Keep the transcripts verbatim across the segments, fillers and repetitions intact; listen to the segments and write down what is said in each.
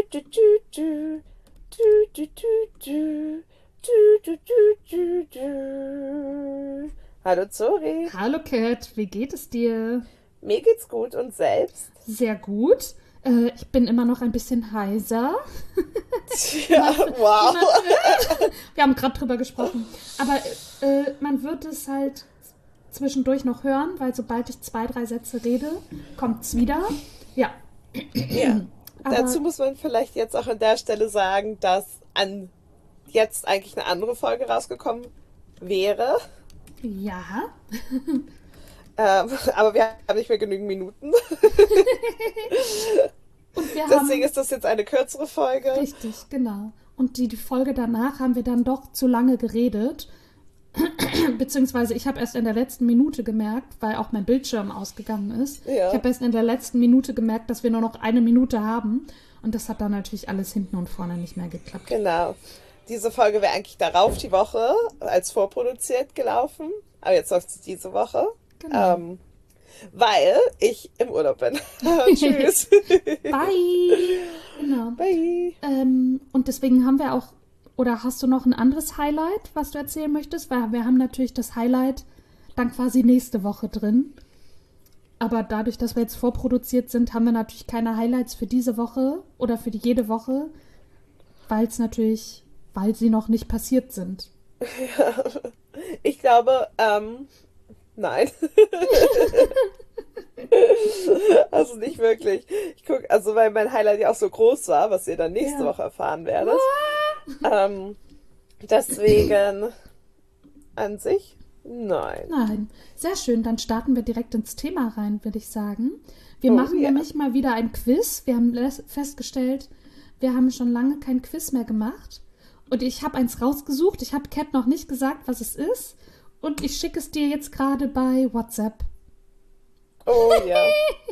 du, du, du. Du, du, du, du. Du, du, du, du, du. Hallo Zori. Hallo Kat, wie geht es dir? Mir geht's gut und selbst? Sehr gut. Äh, ich bin immer noch ein bisschen heiser. Ja, Man, wow. man, wir haben gerade drüber gesprochen. Aber äh, man wird es halt zwischendurch noch hören, weil sobald ich zwei, drei Sätze rede, kommt es wieder. Ja. Ja. Aber Dazu muss man vielleicht jetzt auch an der Stelle sagen, dass an jetzt eigentlich eine andere Folge rausgekommen wäre. ja. Ähm, aber wir haben nicht mehr genügend Minuten. Und wir Deswegen haben. ist das jetzt eine kürzere Folge. Richtig, genau. Und die, die Folge danach haben wir dann doch zu lange geredet. Beziehungsweise ich habe erst in der letzten Minute gemerkt, weil auch mein Bildschirm ausgegangen ist. Ja. Ich habe erst in der letzten Minute gemerkt, dass wir nur noch eine Minute haben. Und das hat dann natürlich alles hinten und vorne nicht mehr geklappt. Genau. Diese Folge wäre eigentlich darauf die Woche als vorproduziert gelaufen. Aber jetzt läuft sie diese Woche. Genau. Ähm, weil ich im Urlaub bin. Tschüss. Bye! Genau. Bye. Ähm, und deswegen haben wir auch, oder hast du noch ein anderes Highlight, was du erzählen möchtest? Weil wir haben natürlich das Highlight dann quasi nächste Woche drin. Aber dadurch, dass wir jetzt vorproduziert sind, haben wir natürlich keine Highlights für diese Woche oder für die jede Woche, weil es natürlich, weil sie noch nicht passiert sind. Ich glaube, ähm, nein. Also nicht wirklich. Ich guck, also weil mein Highlight ja auch so groß war, was ihr dann nächste Ja. Woche erfahren werdet. Ähm, deswegen an sich, nein. Nein, sehr schön. Dann starten wir direkt ins Thema rein, würde ich sagen. Wir Oh, machen ja. nämlich mal wieder ein Quiz. Wir haben les- festgestellt, wir haben schon lange kein Quiz mehr gemacht. Und ich habe eins rausgesucht. Ich habe Kat noch nicht gesagt, was es ist. Und ich schicke es dir jetzt gerade bei WhatsApp. Oh ja.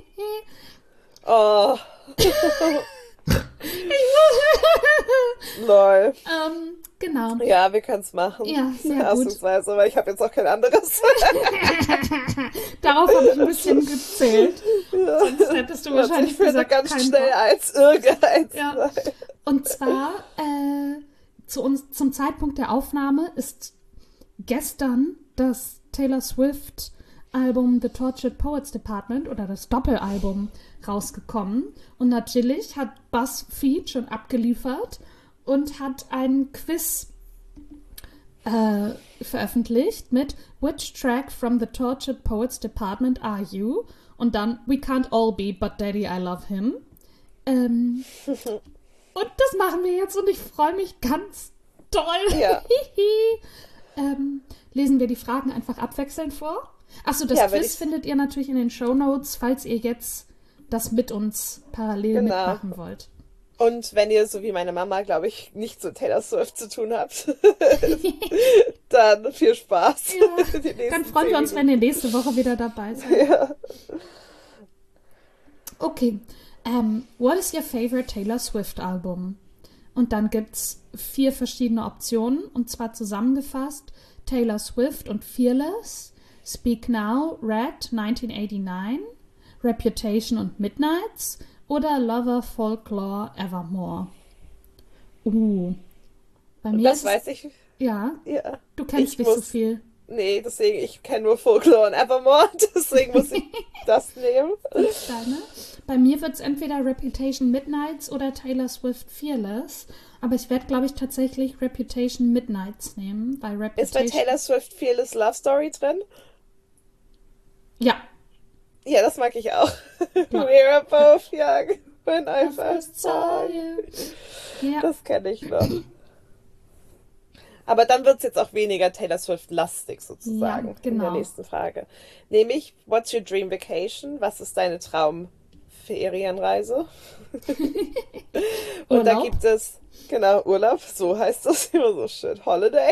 Oh. Lol. ähm, genau. Ja, wir können es machen. Ja, sehr gut. Ausnahmsweise, weil ich habe jetzt auch kein anderes. Darauf habe ich ein bisschen gezählt. Sonst hättest du wahrscheinlich Ich finde gesagt, ganz kein schnell Bock. als irgendeins. Ja. Und zwar äh, zu uns, zum Zeitpunkt der Aufnahme ist gestern das Taylor Swift Album The Tortured Poets Department oder das Doppelalbum rausgekommen. Und natürlich hat BuzzFeed schon abgeliefert und hat einen Quiz äh, veröffentlicht mit Which track from the Tortured Poets Department are you? Und dann We can't all be, but Daddy, I love him. Ähm, und das machen wir jetzt und ich freue mich ganz doll. Ja. ähm, lesen wir die Fragen einfach abwechselnd vor? Achso, das Ja, wenn Quiz ich- findet ihr natürlich in den Shownotes, falls ihr jetzt das mit uns parallel Genau. mitmachen wollt. Und wenn ihr, so wie meine Mama, glaube ich, nichts mit Taylor Swift zu tun habt, dann viel Spaß. Ja, Die nächsten dann freuen zehn wir uns, wenn Minuten. ihr nächste Woche wieder dabei seid. Ja. Okay. Um, what is your favorite Taylor Swift Album? Und dann gibt's vier verschiedene Optionen, und zwar zusammengefasst Taylor Swift und Fearless, Speak Now, Red neunzehnhundertneunundachtzig, Reputation und Midnights oder Lover, Folklore, Evermore. Uh. Bei mir Das ist weiß ich. es, ja, Ja. du kennst Ich nicht so muss- viel. Nee, deswegen, ich kenne nur Folklore und Evermore, deswegen muss ich das nehmen. Deine? Bei mir wird es entweder Reputation Midnights oder Taylor Swift Fearless. Aber ich werde, glaube ich, tatsächlich Reputation Midnights nehmen, weil Reputation... Ist bei Taylor Swift Fearless Love Story drin? Ja. Ja, das mag ich auch. Ja. We were both young when I I first saw you. Ja, Das kenne ich noch. Aber dann wird es jetzt auch weniger Taylor Swift-lastig sozusagen Ja, in der genau. nächsten Frage. Nämlich, what's your dream vacation? Was ist deine Traumferienreise? Und da Urlaub. gibt es, genau, Urlaub, so heißt das immer so schön, Holiday.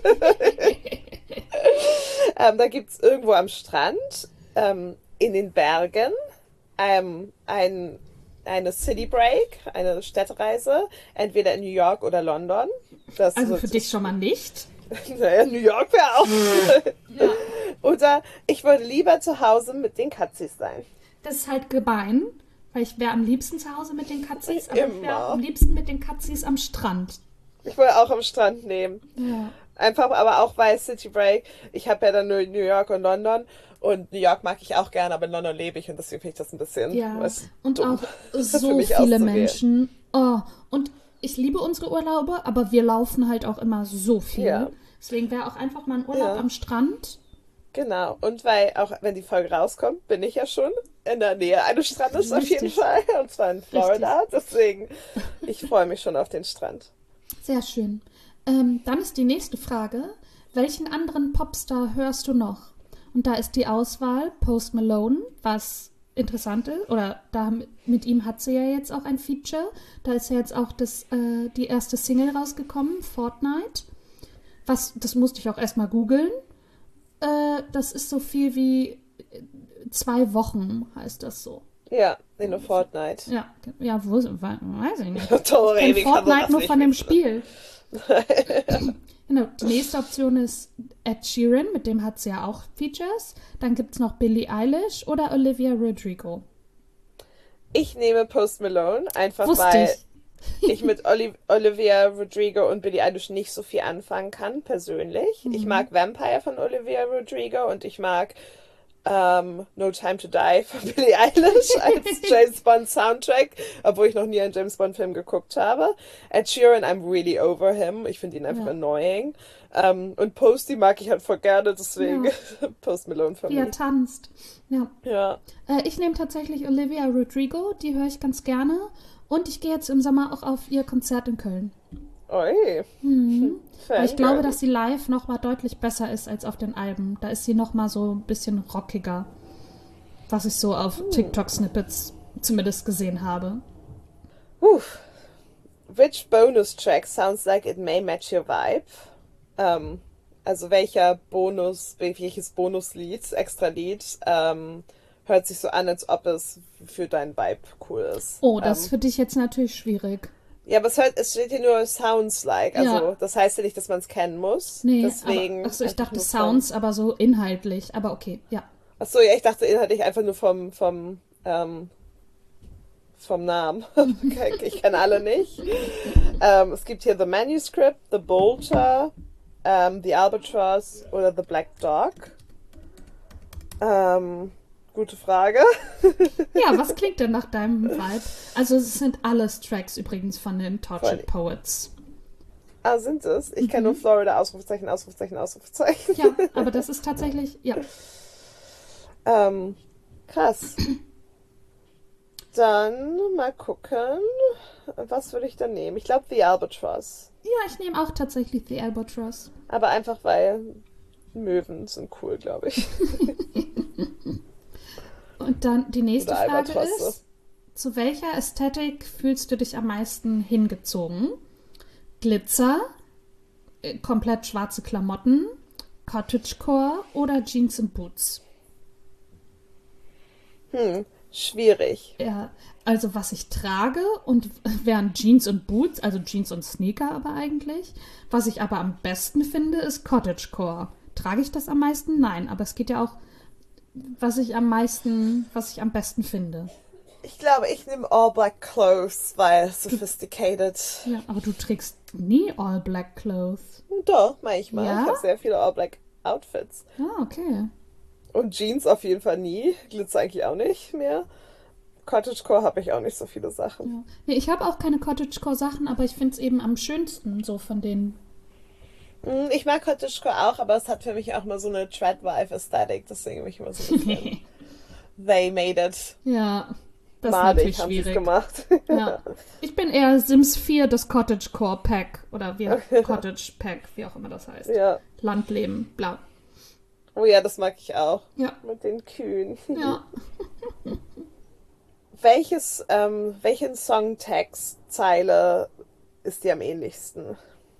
ähm, da gibt es irgendwo am Strand, ähm, in den Bergen, ähm, ein, eine City Break, eine Städtereise, entweder in New York oder London. Das also wird- für dich schon mal nicht. Naja, New York wäre auch. Ja. Oder ich würde lieber zu Hause mit den Katzis sein. Das ist halt gemein, Weil ich wäre am liebsten zu Hause mit den Katzis, aber ich wäre Immer. am liebsten mit den Katzis am Strand. Ich wollte auch am Strand nehmen. Ja. Einfach, aber auch weil City Break, ich habe ja dann nur New York und London und New York mag ich auch gerne, aber in London lebe ich und deswegen finde ich das ein bisschen Ja, was und dumm, auch für so mich viele auszuwählen. Menschen. Oh, und ich liebe unsere Urlaube, aber wir laufen halt auch immer so viel. Ja. Deswegen wäre auch einfach mal ein Urlaub Ja. am Strand. Genau, und weil auch wenn die Folge rauskommt, bin ich ja schon in der Nähe eines Strandes auf jeden Richtig. Fall, und zwar in Florida, deswegen, ich freue mich schon auf den Strand. Sehr schön. Ähm, dann ist die nächste Frage. Welchen anderen Popstar hörst du noch? Und da ist die Auswahl Post Malone, was interessant ist. Oder da mit ihm hat sie ja jetzt auch ein Feature. Da ist ja jetzt auch das, äh, die erste Single rausgekommen, Fortnite. Was, das musste ich auch erstmal googeln. Äh, das ist so viel wie zwei Wochen, heißt das so. Ja, in der Fortnite. Ja, ja, wo, weiß ich nicht. Toll, Ich wie kenne kann man Fortnite das nur nicht von dem wissen? Spiel. Genau, die nächste Option ist Ed Sheeran, mit dem hat sie ja auch Features. Dann gibt es noch Billie Eilish oder Olivia Rodrigo. Ich nehme Post Malone, einfach Wusste weil ich. ich mit Oli Olivia Rodrigo und Billie Eilish nicht so viel anfangen kann, persönlich. Ich mag Vampire von Olivia Rodrigo und ich mag ähm, No Time to Die von Billie Eilish als James Bond Soundtrack, obwohl ich noch nie einen James Bond Film geguckt habe. Ed Sheeran, I'm really over him. Ich finde ihn einfach Ja. annoying. Ähm, und Posty mag ich halt voll gerne, deswegen Ja. Post Malone für Wie er mich. tanzt. Ja. Ja. Äh, ich nehme tatsächlich Olivia Rodrigo, die höre ich ganz gerne. Und ich gehe jetzt im Sommer auch auf ihr Konzert in Köln. Oi. Mhm. Weil ich glaube, Fangirl. dass sie live noch mal deutlich besser ist als auf den Alben. Da ist sie noch mal so ein bisschen rockiger, was ich so auf TikTok-Snippets zumindest gesehen habe. Uff. Which bonus track sounds like it may match your vibe? Ähm, also welcher Bonus, welches Bonuslied, Extra-Lied, ähm, hört sich so an, als ob es für deinen Vibe cool ist. Oh, das ist Ähm, für dich jetzt natürlich schwierig. ja, aber es, hört, es steht hier nur sounds like. Also Ja. das heißt ja nicht, dass man es kennen muss. Nee, Deswegen. aber, achso, ich einfach dachte nur Sounds, aber so inhaltlich. Aber okay, ja. Vom, achso, ja, ich dachte inhaltlich einfach nur vom, vom, ähm, vom Namen. Ich kenne alle nicht. Ähm, es gibt hier The Manuscript, The Bolter, ähm, The Albatross oder The Black Dog. Ähm, gute Frage. Ja, was klingt denn nach deinem Vibe? Also es sind alles Tracks übrigens von den Tortured Voll. Poets. Ah, sind es? Ich kenne nur Florida, Ausrufezeichen, Ausrufezeichen, Ausrufezeichen. Ja, aber das ist tatsächlich, ja. Ähm, krass. Dann mal gucken. Was würde ich dann nehmen? Ich glaube The Albatross. Ja, ich nehme auch tatsächlich The Albatross. Aber einfach weil Möwen sind cool, glaube ich. Und dann die nächste Oder Frage Albatrosse. ist, zu welcher Ästhetik fühlst du dich am meisten hingezogen? Glitzer, äh, komplett schwarze Klamotten, Cottagecore oder Jeans und Boots? Hm, schwierig. Ja, also was ich trage und wären Jeans und Boots, also Jeans und Sneaker aber eigentlich. Was ich aber am besten finde, ist Cottagecore. Trage ich das am meisten? Nein, aber es geht ja auch, was ich am meisten, was ich am besten finde. Ich glaube, ich nehme All Black Clothes, weil sophisticated. Ja, aber du trägst nie all black clothes. Doch, manchmal. Ja? Ich habe sehr viele All Black Outfits. Ah, okay. Und Jeans auf jeden Fall nie. Glitzer eigentlich auch nicht mehr. Cottagecore habe ich auch nicht so viele Sachen. Ja. Nee, ich habe auch keine Cottagecore-Sachen, aber ich finde es eben am schönsten, so von den. Hm, ich mag Cottagecore auch, aber es hat für mich auch mal so eine Treadwife-Ästhetik. Deswegen bin ich immer so ein bisschen. They made it. Ja, das ist Madig natürlich haben sie es schwierig. gemacht. Ja. Ich bin eher Sims vier, das Cottagecore Pack. Oder wie Cottage Pack, wie auch immer das heißt. Ja. Landleben, bla. Oh ja, das mag ich auch. Ja. Mit den Kühen. Ja. Welches, ähm, welchen Songtextzeile ist dir am ähnlichsten?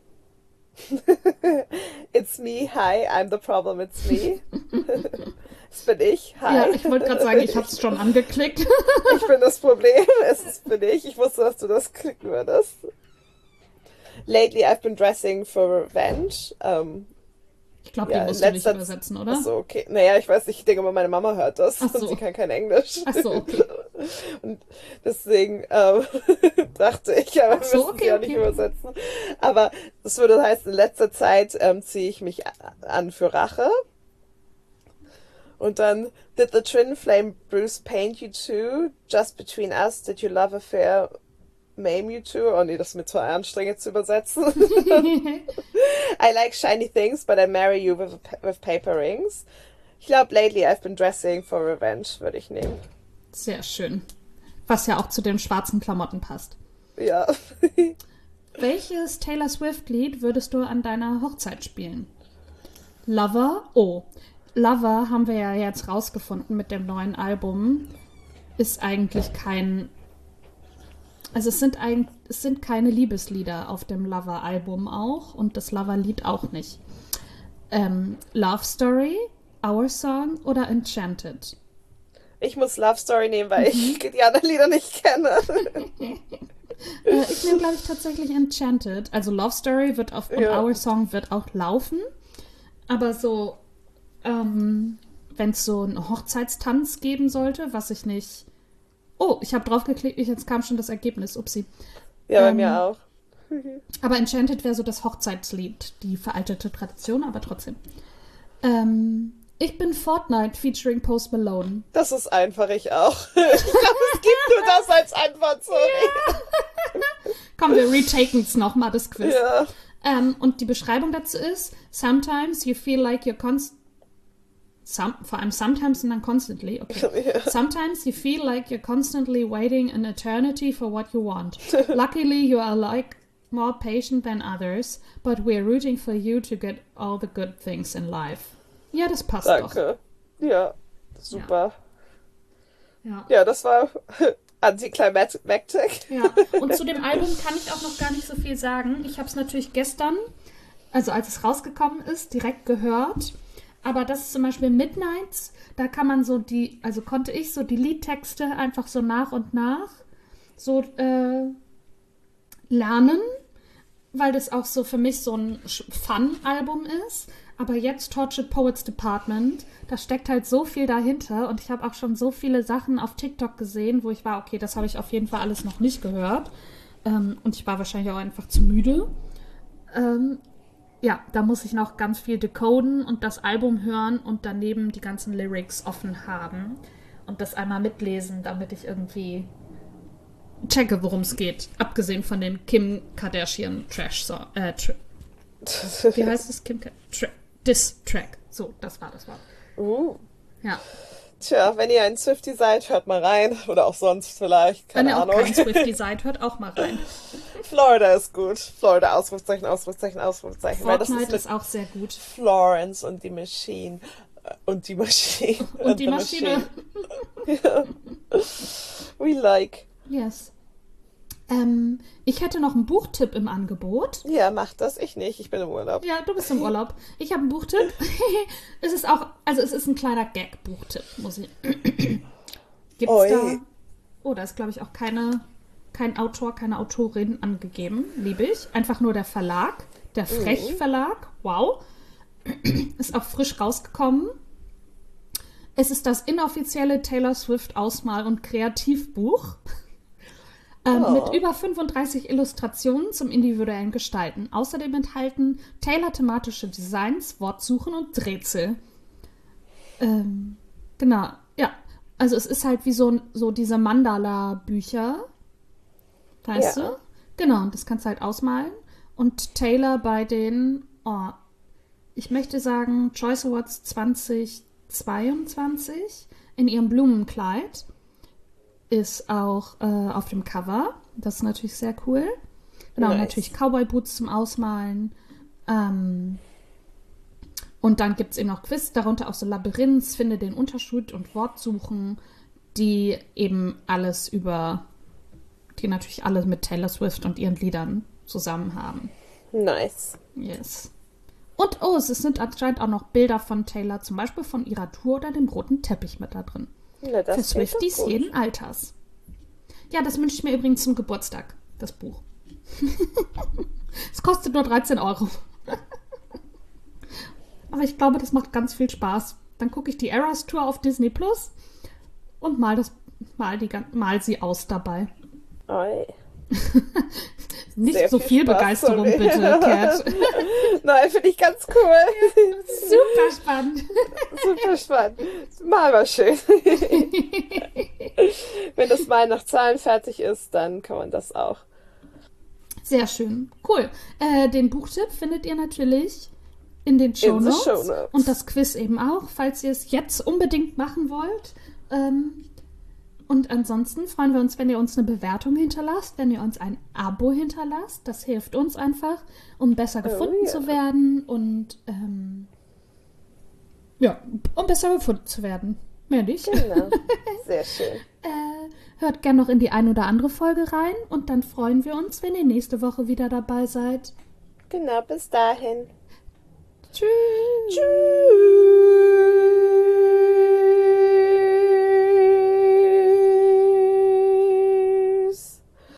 It's me, hi, I'm the problem, it's me. Das bin ich, hi. Ja, ich wollte gerade sagen, ich habe es schon angeklickt. Ich bin das Problem, es ist bin ich. Ich wusste, dass du das klicken würdest. Lately I've been dressing for revenge. Ähm, Ich glaube, Ja, die musst in du nicht letzter- übersetzen, oder? Achso, okay. Naja, ich weiß nicht, ich denke mal, meine Mama hört das Ach so. und sie kann kein Englisch. Ach so, okay. Und deswegen ähm, dachte ich, aber wir so, müssen okay, sie auch nicht okay. übersetzen. Aber das würde heißen, in letzter Zeit ähm, ziehe ich mich an für Rache. Und dann, did the twin flame Bruce paint you too? Just between us, did your love affair maim you too? Oh nee, das ist mir zu anstrengend zu übersetzen. I like shiny things, but I marry you with, with paper rings. Ich glaube, lately I've been dressing for revenge, würde ich nehmen. Sehr schön. Was ja auch zu den schwarzen Klamotten passt. Ja. Welches Taylor Swift-Lied würdest du an deiner Hochzeit spielen? Lover? Oh, Lover haben wir ja jetzt rausgefunden mit dem neuen Album. Ist eigentlich kein... Also es sind, ein, es sind keine Liebeslieder auf dem Lover-Album auch und das Lover-Lied auch nicht. Ähm, Love Story, Our Song oder Enchanted? Ich muss Love Story nehmen, weil ich die anderen Lieder nicht kenne. äh, ich nehme, glaube ich, tatsächlich Enchanted. Also Love Story wird auf, und Ja. Our Song wird auch laufen. Aber so, ähm, wenn es so einen Hochzeitstanz geben sollte, was ich nicht... Oh, ich habe draufgeklickt, jetzt kam schon das Ergebnis. Upsi. Ja, bei Ähm, mir auch. Aber Enchanted wäre so das Hochzeitslied, die veraltete Tradition, aber trotzdem. Ähm, ich bin Fortnite featuring Post Malone. Das ist einfach, ich auch. Ich glaube, es gibt nur das als Antwort, sorry. Komm, wir retaken es nochmal, das Quiz. Ja. Ähm, und die Beschreibung dazu ist, sometimes you feel like you're const... Some, vor allem sometimes und dann constantly, okay. Ja. Sometimes you feel like you're constantly waiting an eternity for what you want. Luckily, you are like more patient than others, but we're rooting for you to get all the good things in life. Ja, das passt doch. Danke. Ja, super. Ja. Ja, das war Anticlimactic. Ja, und zu dem Album kann ich auch noch gar nicht so viel sagen. Ich habe es natürlich gestern, also als es rausgekommen ist, direkt gehört. Aber das ist zum Beispiel Midnights, da kann man so die, also konnte ich so die Liedtexte einfach so nach und nach so äh, lernen, weil das auch so für mich so ein Fun-Album ist. Aber jetzt Tortured Poets Department, da steckt halt so viel dahinter und ich habe auch schon so viele Sachen auf TikTok gesehen, wo ich war, okay, das habe ich auf jeden Fall alles noch nicht gehört. Ähm, und ich war wahrscheinlich auch einfach zu müde. Ähm, ja, da muss ich noch ganz viel decoden und das Album hören und daneben die ganzen Lyrics offen haben und das einmal mitlesen, damit ich irgendwie checke, worum es geht. Abgesehen von den Kim Kardashian Trash Song. Äh, tra- Wie heißt es? Kim Kardashian? Diss Track. So, das war das Wort. Uh. Ja. Tja, wenn ihr ein Swiftie seid, hört mal rein. Oder auch sonst vielleicht. Wenn Keine ihr auch Ahnung. kein Swiftie seid, hört auch mal rein. Florida ist gut. Florida, Ausrufezeichen, Ausrufezeichen, Ausrufezeichen. Weil das ist Fortnite mit ist auch sehr gut. Florence und die Machine. Und die Maschine. Und die the Maschine. Machine. We like. Yes. Ähm, ich hätte noch einen Buchtipp im Angebot. Ja, macht das. Ich nicht. Ich bin im Urlaub. Ja, du bist im Urlaub. Ich habe einen Buchtipp. Es ist auch, also es ist ein kleiner Gag-Buchtipp, muss ich. Gibt's Oi. da? Oh, da ist, glaube ich, auch keine, kein Autor, keine Autorin angegeben. Liebe ich. Einfach nur der Verlag. Der Frech Verlag. Wow. Ist auch frisch rausgekommen. Es ist das inoffizielle Taylor Swift Ausmal- und Kreativbuch. Ähm, Oh. Mit über fünfunddreißig Illustrationen zum individuellen Gestalten. Außerdem enthalten Taylor-thematische Designs, Wortsuchen und Rätsel. Ähm, genau, ja. Also es ist halt wie so, so diese Mandala-Bücher. Weißt Ja. du? Genau, und das kannst du halt ausmalen. Und Taylor bei den, oh, ich möchte sagen, Choice Awards zwanzig zweiundzwanzig in ihrem Blumenkleid ist auch äh, auf dem Cover. Das ist natürlich sehr cool. Genau, Nice. natürlich Cowboy-Boots zum Ausmalen. Ähm, und dann gibt es eben noch Quiz, darunter auch so Labyrinths, finde den Unterschied und Wortsuchen, die eben alles über, die natürlich alle mit Taylor Swift und ihren Liedern zusammen haben. Nice. Yes. Und oh, es sind anscheinend auch noch Bilder von Taylor, zum Beispiel von ihrer Tour oder dem roten Teppich mit da drin. Na, das Für klingt doch Swifties gut. jeden Alters. Ja, das wünsche ich mir übrigens zum Geburtstag, das Buch. Es kostet nur dreizehn Euro. Aber ich glaube, das macht ganz viel Spaß. Dann gucke ich die Eras Tour auf Disney Plus und mal das mal, die, mal sie aus dabei. Oi. Nicht Sehr so viel viel Spaß, Begeisterung, sorry. bitte, Cat. Nein, finde ich ganz cool. Super spannend. Super spannend. Mal war schön. Wenn das mal nach Zahlen fertig ist, dann kann man das auch. Sehr schön. Cool. Äh, den Buchtipp findet ihr natürlich in den In the Shownotes. Shownotes. Und das Quiz eben auch, falls ihr es jetzt unbedingt machen wollt. Ähm, und ansonsten freuen wir uns, wenn ihr uns eine Bewertung hinterlasst, wenn ihr uns ein Abo hinterlasst. Das hilft uns einfach, um besser gefunden Oh, ja. zu werden und ähm, ja, um besser gefunden zu werden. Mehr nicht. Genau. Sehr schön. Äh, hört gern noch in die ein oder andere Folge rein und dann freuen wir uns, wenn ihr nächste Woche wieder dabei seid. Genau, bis dahin. Tschüss. Tschüss.